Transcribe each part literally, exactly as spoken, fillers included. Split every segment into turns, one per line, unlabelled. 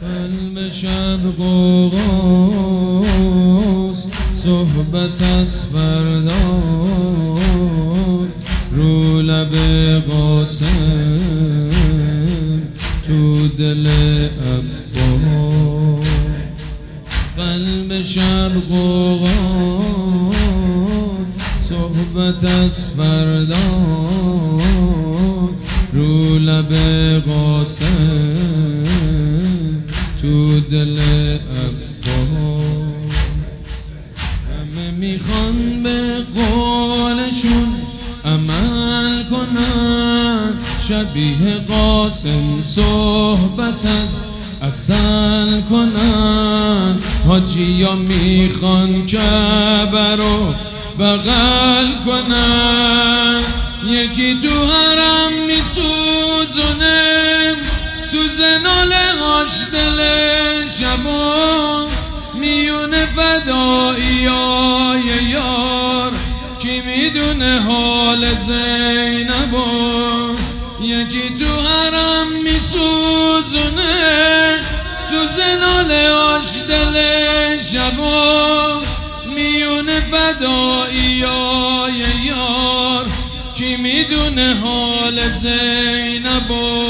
قلب شب غوغاست، صحبت از فردا رو لب قاسم، تو دل عباس. قلب شب غوغاست، صحبت از فردا رو لب قاسم، تو دل عباس. همه میخوان به قولشون عمل کنن، شبیه قاسم صحبت از عسل کنن. حاجیا میخوان کعبه رو بغل کنن، یکی تو حرم میسوزونه سوزه ناله هاش دل شبا، میونه فدایی های یار، کی میدونه حال زینبا. یکی تو حرم میسوزونه سوزه ناله هاش دل شبا، میونه فدایی های یار، کی میدونه حال زینبا.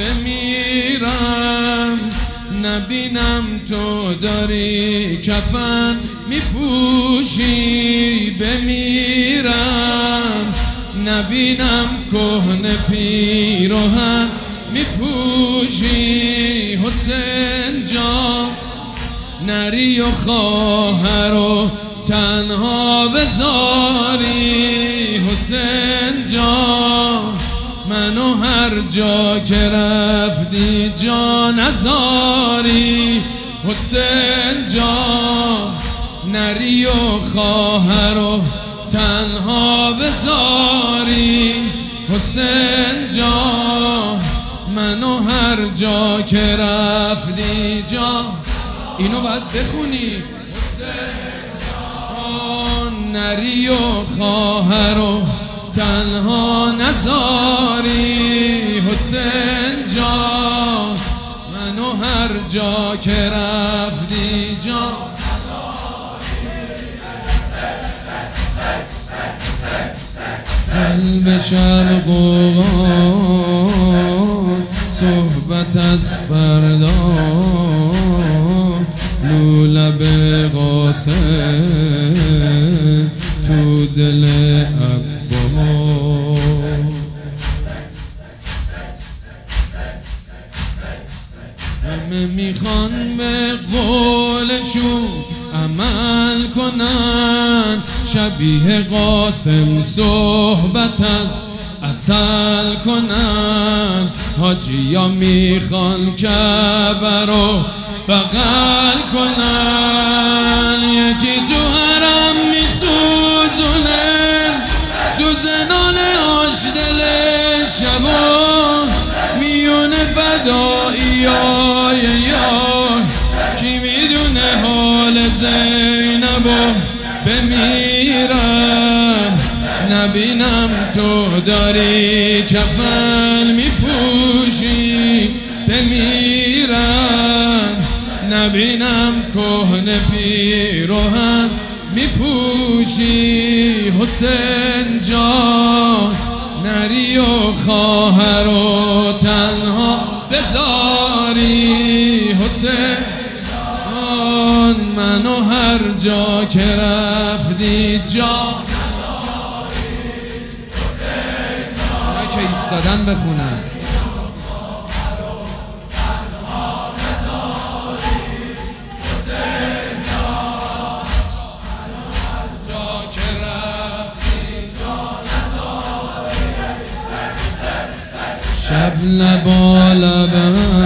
بمیرم نبینم تو داری کفن میپوشی، بمیرم نبینم کهنه پیراهن میپوشی. حسین جان نری و خواهر و تنها بذاری، حسین جان منو هر جا که رفتی جا نذاری. حسین جان نری و خواهر و تنها بذاری، حسین جان منو هر جا که رفتی جا. اینو باید بخونی. حسین جان نری و خواهر و تنها نذاری، حسین جان منو هر جا که رفتی جا. قلب شب غوغاست، صحبت از فردا رو لب قاسم، تو دل عباس. همه میخوان به قولشون عمل کنن، شبیه قاسم صحبت از عسل کنن. حاجیا میخوان کعبه رو بغل کنن، یکی تو حرم میسوزونه سوزه ناله هاش دل شبا، میونه فدایی های یار، کی میدونه حال زینبا. بمیرم نبینم تو داری کفن میپوشی، بمیرم نبینم کهنه پیراهن میپوشی. حسین جان نری و خواهر و تنها بذاری، حسین جان منو هر جا که رفتی جا. نه که ایستادن بخونن. شب لبالب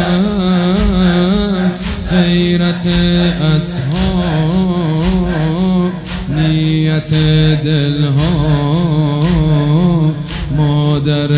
است غیرت اصحاب، نیت دلها مادر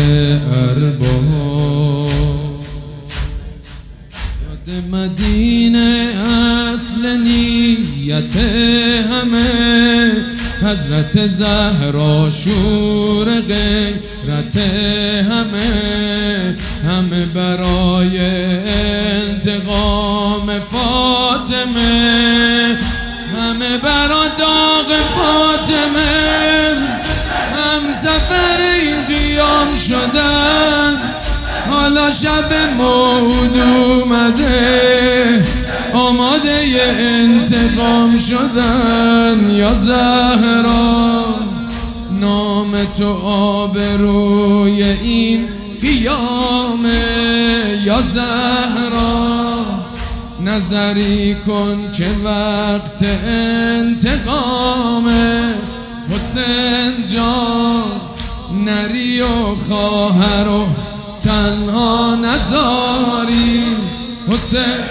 ارباب. یاد مدینه اصل نیت همه، حضرت زهرا شور غیرت همه، همه برای انتقام نام فاطمه، همه برا داغ فاطمه، هم سفر این قیام شدن، حالا شب موعود اومده، آماده انتقام شدن. یا زهرا نام تو آبروی این قیامه، یا زهرا نظری کن که وقت انتقامه. حسین جان نری و خواهر و تنها نزاری، حسین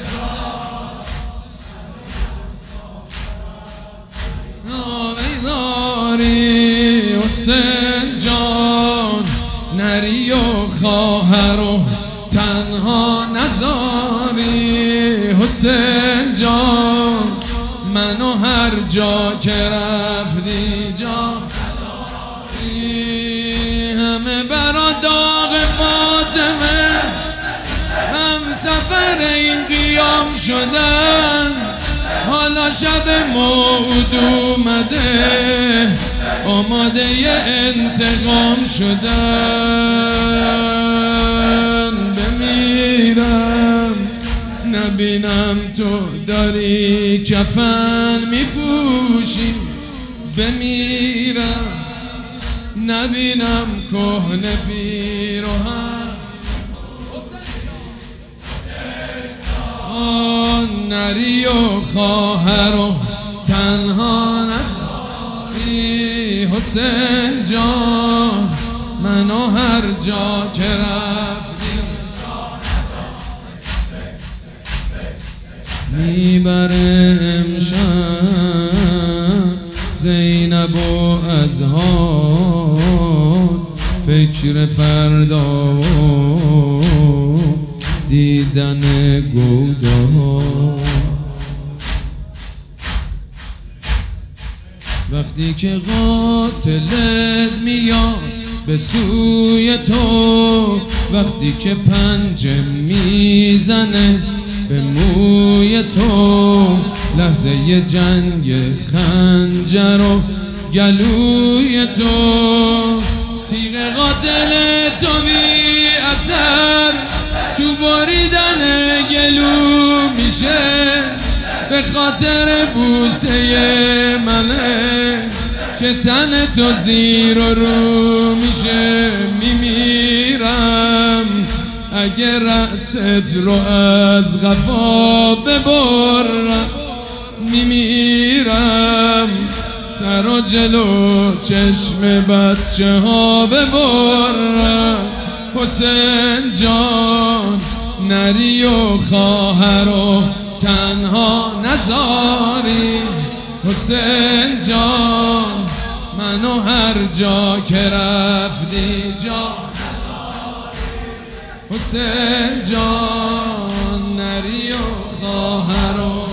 ناری، حسین جان نری و خواهر و تنها نزاری. حسین جان منو هر جا که رفتی جا همه برا داغ فاطمه، هم سفر این قیام شدن، حالا شب موعود اومده، آماده انتقام شدن. بمیرم نبینم تو داری کفن میپوشی، بمیرم نبینم کهنه پیراهن. آن نری و خواهر و تنها نزاری، حسین جان منو هر جا که رفتی میبره امشب زینب و ازهار، فکر فردا و دیدن گودار. وقتی که قاتلت میاد به سوی تو، وقتی که پنجه میزنه به موی تو، لحظه جنگ خنجر و گلوی تو، تیغ قاتل تو بی اثر تو بریدن گلو میشه، به خاطر بوسه منه که تن تو زیر و رو میشه. میمیرم اگه رأست رو از قفا ببرم، میمیرم سر و جلو چشم بچه ها ببرم. حسین جان نری و خواهر و تنها نزاری، حسین جان منو هر جا که رفتی جا حسین جان نری و خواهر و